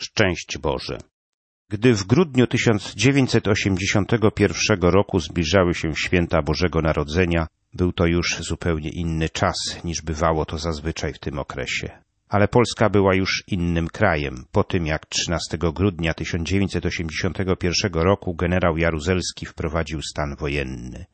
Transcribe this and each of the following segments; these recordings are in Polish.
Szczęść Boże. Gdy w grudniu 1981 roku zbliżały się święta Bożego Narodzenia, był to już zupełnie inny czas, niż bywało to zazwyczaj w tym okresie. Ale Polska była już innym krajem, po tym jak 13 grudnia 1981 roku generał Jaruzelski wprowadził stan wojenny.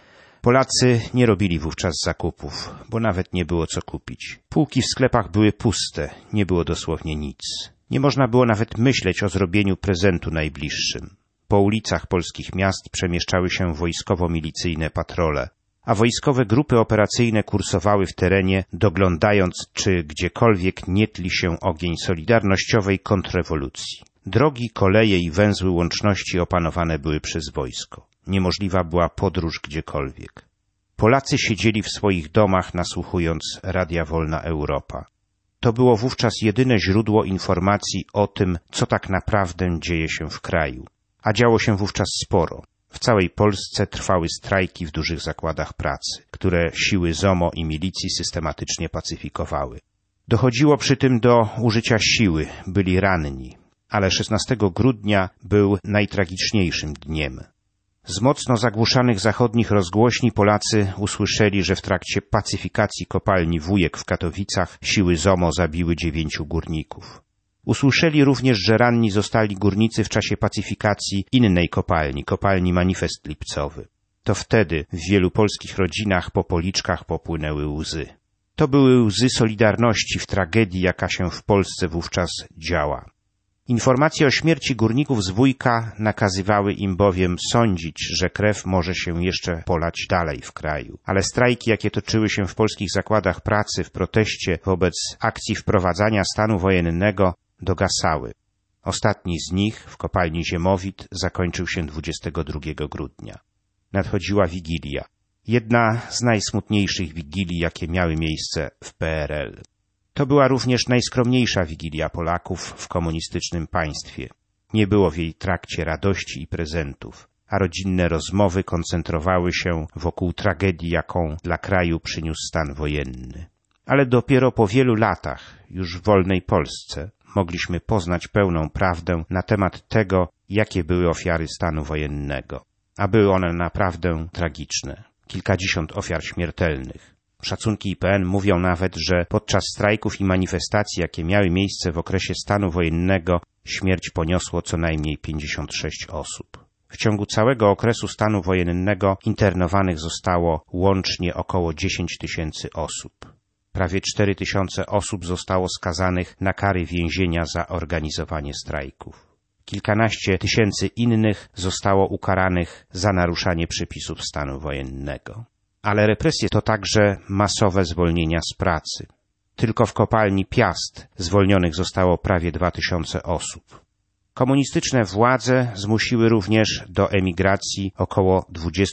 Polacy nie robili wówczas zakupów, bo nawet nie było co kupić. Półki w sklepach były puste, nie było dosłownie nic. Nie można było nawet myśleć o zrobieniu prezentu najbliższym. Po ulicach polskich miast przemieszczały się wojskowo-milicyjne patrole, a wojskowe grupy operacyjne kursowały w terenie, doglądając, czy gdziekolwiek nie tli się ogień solidarnościowej kontrrewolucji. Drogi, koleje i węzły łączności opanowane były przez wojsko. Niemożliwa była podróż gdziekolwiek. Polacy siedzieli w swoich domach, nasłuchując Radia Wolna Europa. To było wówczas jedyne źródło informacji o tym, co tak naprawdę dzieje się w kraju. A działo się wówczas sporo. W całej Polsce trwały strajki w dużych zakładach pracy, które siły ZOMO i milicji systematycznie pacyfikowały. Dochodziło przy tym do użycia siły, byli ranni, ale 16 grudnia był najtragiczniejszym dniem. Z mocno zagłuszanych zachodnich rozgłośni Polacy usłyszeli, że w trakcie pacyfikacji kopalni Wujek w Katowicach siły ZOMO zabiły 9 górników. Usłyszeli również, że ranni zostali górnicy w czasie pacyfikacji innej kopalni Manifest Lipcowy. To wtedy w wielu polskich rodzinach po policzkach popłynęły łzy. To były łzy solidarności w tragedii, jaka się w Polsce wówczas działa. Informacje o śmierci górników z Wujka nakazywały im bowiem sądzić, że krew może się jeszcze polać dalej w kraju. Ale strajki, jakie toczyły się w polskich zakładach pracy w proteście wobec akcji wprowadzania stanu wojennego, dogasały. Ostatni z nich w kopalni Ziemowit zakończył się 22 grudnia. Nadchodziła Wigilia. Jedna z najsmutniejszych wigilii, jakie miały miejsce w PRL. To była również najskromniejsza wigilia Polaków w komunistycznym państwie. Nie było w jej trakcie radości i prezentów, a rodzinne rozmowy koncentrowały się wokół tragedii, jaką dla kraju przyniósł stan wojenny. Ale dopiero po wielu latach, już w wolnej Polsce, mogliśmy poznać pełną prawdę na temat tego, jakie były ofiary stanu wojennego. A były one naprawdę tragiczne. Kilkadziesiąt ofiar śmiertelnych. Szacunki IPN mówią nawet, że podczas strajków i manifestacji, jakie miały miejsce w okresie stanu wojennego, śmierć poniosło co najmniej 56 osób. W ciągu całego okresu stanu wojennego internowanych zostało łącznie około 10 000 osób. Prawie 4 000 osób zostało skazanych na kary więzienia za organizowanie strajków. Kilkanaście tysięcy innych zostało ukaranych za naruszanie przepisów stanu wojennego. Ale represje to także masowe zwolnienia z pracy. Tylko w kopalni Piast zwolnionych zostało prawie 2000 osób. Komunistyczne władze zmusiły również do emigracji około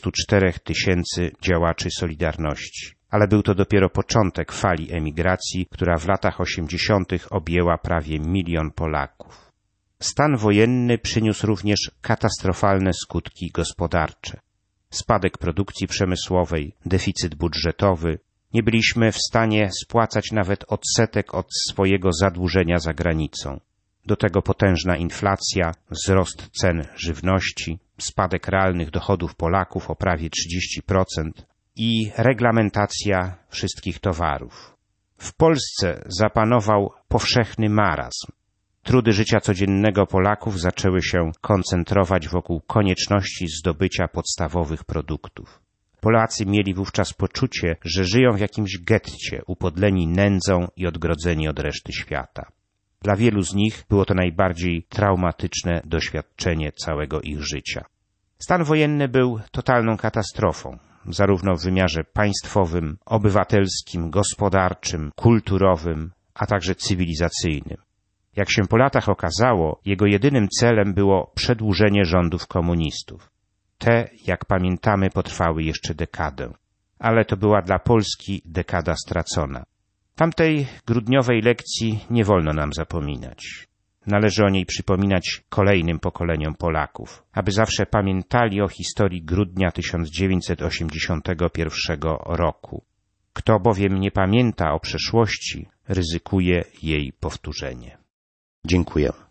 24 000 działaczy Solidarności. Ale był to dopiero początek fali emigracji, która w latach 80. objęła prawie 1 000 000 Polaków. Stan wojenny przyniósł również katastrofalne skutki gospodarcze. Spadek produkcji przemysłowej, deficyt budżetowy. Nie byliśmy w stanie spłacać nawet odsetek od swojego zadłużenia za granicą. Do tego potężna inflacja, wzrost cen żywności, spadek realnych dochodów Polaków o prawie 30% i reglamentacja wszystkich towarów. W Polsce zapanował powszechny marazm. Trudy życia codziennego Polaków zaczęły się koncentrować wokół konieczności zdobycia podstawowych produktów. Polacy mieli wówczas poczucie, że żyją w jakimś getcie, upodleni nędzą i odgrodzeni od reszty świata. Dla wielu z nich było to najbardziej traumatyczne doświadczenie całego ich życia. Stan wojenny był totalną katastrofą, zarówno w wymiarze państwowym, obywatelskim, gospodarczym, kulturowym, a także cywilizacyjnym. Jak się po latach okazało, jego jedynym celem było przedłużenie rządów komunistów. Te, jak pamiętamy, potrwały jeszcze dekadę. Ale to była dla Polski dekada stracona. Tamtej grudniowej lekcji nie wolno nam zapominać. Należy o niej przypominać kolejnym pokoleniom Polaków, aby zawsze pamiętali o historii grudnia 1981 roku. Kto bowiem nie pamięta o przeszłości, ryzykuje jej powtórzenie. Dziękuję.